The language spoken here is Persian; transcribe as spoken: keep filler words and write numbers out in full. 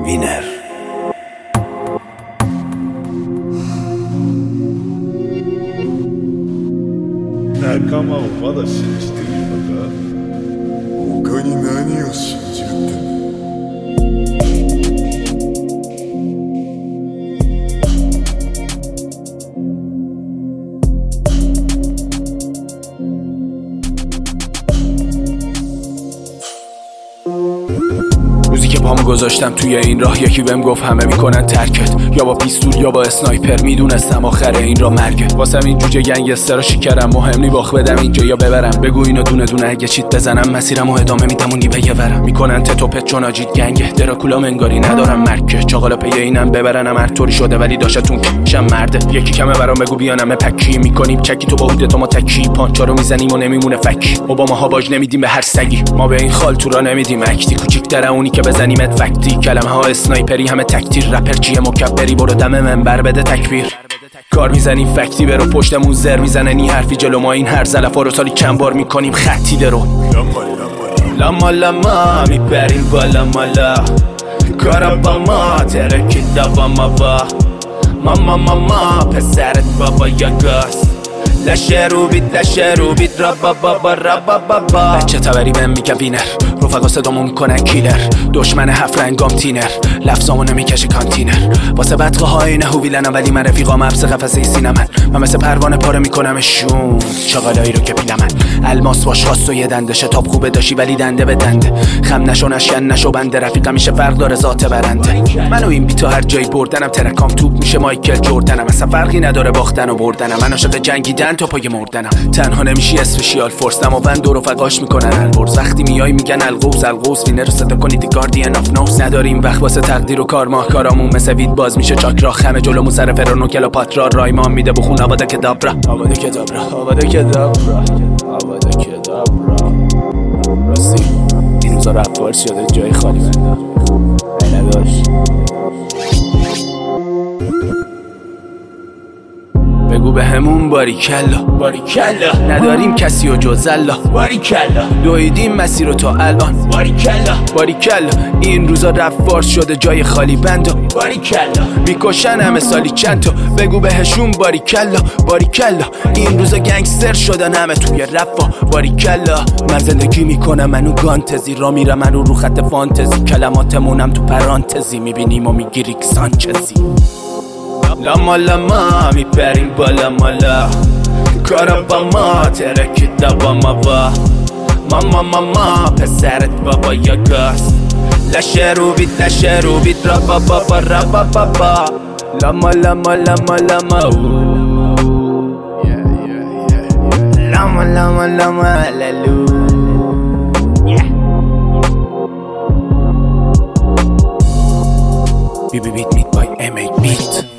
وینر. 仲間をまだ信じているのか？ 他に何を信じるってんだ。 روزی که پامو گذاشتم توی این راه، یکی بهم گفت همه میکنن ترکت، یا با پیستول یا با اسنایپر. میدونستم آخر این را مرگه. واسم این جوجه گنگسترا شکرم، مهم نی باخ بدم اینجا یا ببرم. بگو اینو دونه دونه اگه چیت بزنم، مسیرمو ادامه میدم اونی به یه ورم. میکنن تتو پت چون آجید گنگه، دراکولا منگاری ندارم مرکه. چاقالا پی اینم ببرنم هر طوری شده ولی داشتون کشم مرده. یکی کمه برام بگو بیانم پکی میکنیم چکی تو با هوده تو ما تکی پانچا رو میزنیم و نمیمونه فک. اوباما ها باج نمیدیم به هر سگی، ما به این خالتورا نمیدیم اکتی. کوچیک‌تره اونی که بزنیمت وقتی کلمه ها اسنایپری همه تکتیر. رپر چیه مکبری، برو دم منبر بده تکبیر. کار میزنیم فکتی برو پشتمون زر میزنه نی حرفی جلو ما. این هر زلفا رو سالی چند بار میکنیم خطی درو. لما لما میبریم بالا مالا، کارا با ما ترکیده با ما با ماما ماما پسرت بابا یا گاز. لشه رو بید لشه رو بید را بابا با را بابا با. بچه تبری بهم میگه وینر، رفقا صدامو میکنن کیلر. دشمن هفت رنگام تینر، لفظامو نمیکشه کانتینر. واسه بدقه های اینه هویلنم ولی من رفیقام حبس قفسه سینمن. من مثل پروانه پاره میکنم شون چاقالایی رو که پیلمن. الماس باش خواست و یه دنده شتاب خوبه داشی ولی دنده به دنده. خم نشو نشکن نشو بنده، رفیقم میشه فرق داره ذات برنده. منو این بیتا هر جایی بردنم، ترکام توپ میشه مایکل جردنم. اصلا فرقی نداره باختن و بردنم، من عاشق جنگیدن تا پای مردنم. تنها نمیشی اسپشیال فورس، اما بند و رفقاش میکنن البرز. وقتی میای میگن القوس القوس وینر رو صدا کنید گاردین اف نوس. نداریم وقت واسه تقدیر و کار، ماه کارامون مثل وید باز میشه چاکرا. خمه جلومون سر فران و کلوپاترا، رایمان میده بخون آواده کدابرا آواده کدابرا آواده کدابرا آواده کدابرا. راستی این روزا رپ فارس شده جای خالی بنده نداشت. بگو به همون باریکلا باریکلا، نداریم کسی و جز الله باریکلا. دویدیم مسیر رو تا الان باریکلا باریکلا. این روزا رفت فارس شده جای خالی بنده باریکلا. میکشن همه سالی چند تا، بگو بهشون باریکلا باریکلا. این روزا گنگستر شدن همه توی رفا باریکلا. من زندگی میکنم منو گانتزی، را میرم منو رو خط فانتزی. کلماتمونم تو پرانتزی، میبینیم و میگیری سانچزی. لما لما میبریم بالا مالا، کارا با ما ترکیده با ما با ماما ماما پسرت بابا یا گاز. لشه رو بید لشه رو بید را بابا با را بابا با لما لما لما لما لما لما لما لالو. بی بی بیت میت بای ام ای بیت.